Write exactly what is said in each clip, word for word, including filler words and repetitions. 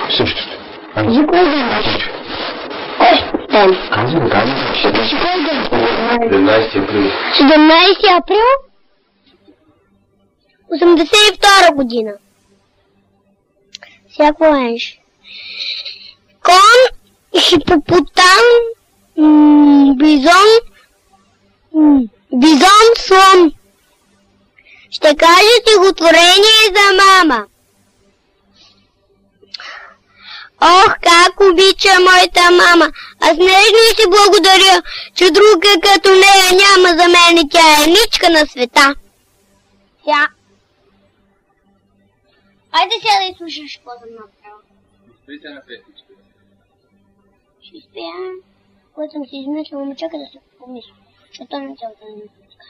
Същото. За кой ден беше? Кой ден? Казвам, казвам. За кой ден? седемнайсети април. седемнайсети април? осемдесет и втора година. Всяко беше. Кон, хипопотам, м- бизон, м- бизон, слон. Ще кажа стихотворение за мама. Ох, как обича моята мама. Аз нежно и си благодаря, че друга като нея няма за мене. Тя е ничка на света. Тя. Айде сега да изслушаш какво съм направила. Спейте на песничка. Ще спея, когато съм си измислила, ама чакай да се помисля, защото не цялата не ми пуска.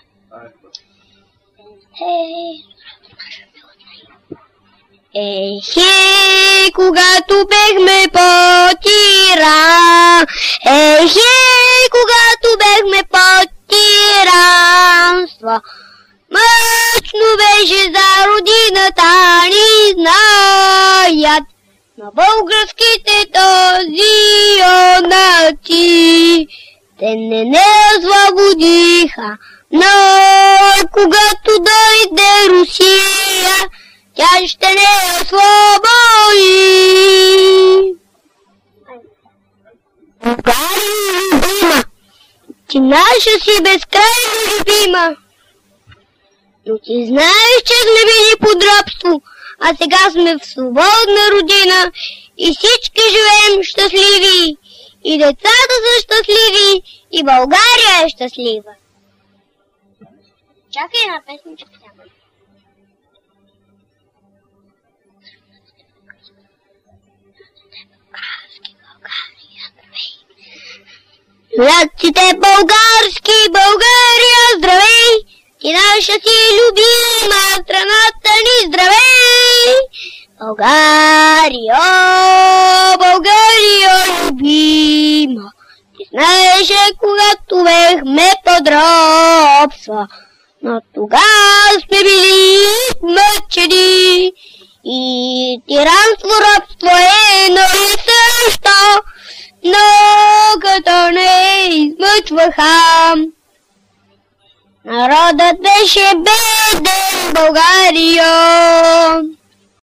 Ехе, когато бехме по тира, ехе, когато бехме по тиранство, мъчно беше за родината ни знаят на българските този юнаци. Те не не освободиха, но когато дойде Русия, тя ще не освободи. България любима, ти наша си безкрайно любима. Но ти знаеш, че сме били под робство, а сега сме в свободна родина и всички живеем щастливи. И децата са щастливи, и България е щастлива. Чакай една песничка сега. Наците български, България, здравей! Ти наша си любима, страната ни, здравей! България, България любима, ти знаеше, когато бехме под робство, но тогава сме били мъчени и тиранство, робство е едно и също, но като не измъчваха. Народът беше беден в България.